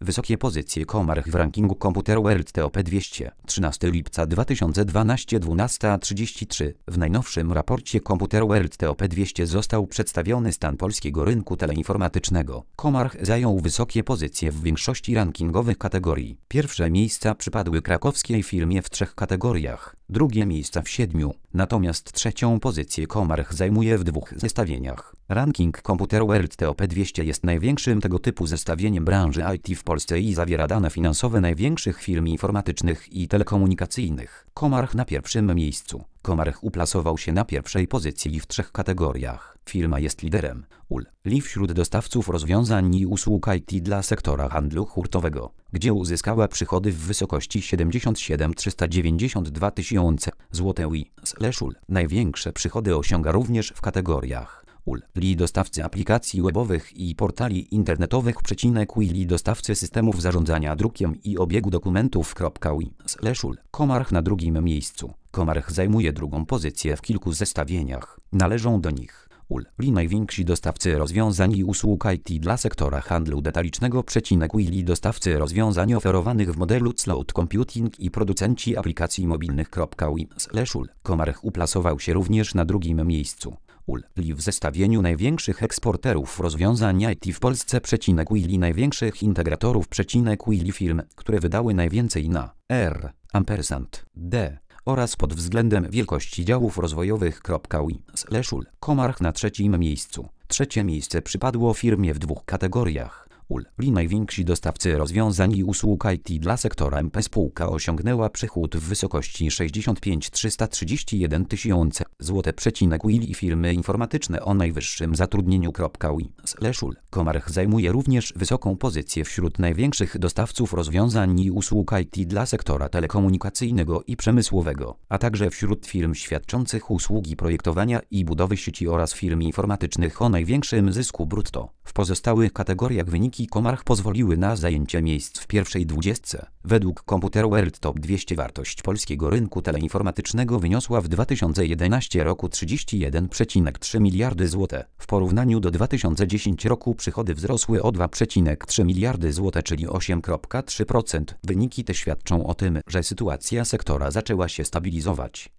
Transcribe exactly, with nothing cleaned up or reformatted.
Wysokie pozycje Comarch w rankingu Computer World Top dwieście. trzynastego lipca dwa tysiące dwunastego dwunasta trzydzieści trzy. W najnowszym raporcie Computer World Top dwieście został przedstawiony stan polskiego rynku teleinformatycznego. Comarch zajął wysokie pozycje w większości rankingowych kategorii. Pierwsze miejsca przypadły krakowskiej firmie w trzech kategoriach, drugie miejsca w siedmiu, natomiast trzecią pozycję Comarch zajmuje w dwóch zestawieniach. Ranking Computer World Top dwieście jest największym tego typu zestawieniem branży I T w Polsce i zawiera dane finansowe największych firm informatycznych i telekomunikacyjnych. Comarch na pierwszym miejscu. Comarch uplasował się na pierwszej pozycji w trzech kategoriach. Firma jest liderem U L I wśród dostawców rozwiązań i usług I T dla sektora handlu hurtowego, gdzie uzyskała przychody w wysokości siedemdziesiąt siedem tysięcy trzysta dziewięćdziesiąt dwa tysiące złotych. U L największe przychody osiąga również w kategoriach U L I dostawcy aplikacji webowych i portali internetowych przecinek U L I dostawcy systemów zarządzania drukiem i obiegu dokumentów. U L Comarch na drugim miejscu. Comarch zajmuje drugą pozycję w kilku zestawieniach. Należą do nich U L I najwięksi dostawcy rozwiązań i usług I T dla sektora handlu detalicznego. U L I dostawcy rozwiązań oferowanych w modelu cloud computing i producenci aplikacji mobilnych. U L Comarch uplasował się również na drugim miejscu. U L I w zestawieniu największych eksporterów rozwiązań I T w Polsce. U L I największych integratorów. U L I firm, które wydały najwięcej na R, ampersand, D oraz pod względem wielkości działów rozwojowych. U L Comarch na trzecim miejscu. Trzecie miejsce przypadło firmie w dwóch kategoriach. U L I najwięksi dostawcy rozwiązań i usług I T dla sektora M P. Spółka osiągnęła przychód w wysokości sześćdziesiąt pięć tysięcy trzysta trzydzieści jeden tysiące złotych. U L I firmy informatyczne o najwyższym zatrudnieniu. U L Comarch zajmuje również wysoką pozycję wśród największych dostawców rozwiązań i usług I T dla sektora telekomunikacyjnego i przemysłowego, a także wśród firm świadczących usługi projektowania i budowy sieci oraz firm informatycznych o największym zysku brutto. W pozostałych kategoriach wyniki Comarch pozwoliły na zajęcie miejsc w pierwszej dwudziestce. Według Computer World Top dwieście wartość polskiego rynku teleinformatycznego wyniosła w dwa tysiące jedenastym roku trzydzieści jeden przecinek trzy miliardy złotych. W porównaniu do dwa tysiące dziesiątego roku przychody wzrosły o dwa przecinek trzy miliardy złotych, czyli osiem przecinek trzy procent. Wyniki te świadczą o tym, że sytuacja sektora zaczęła się stabilizować.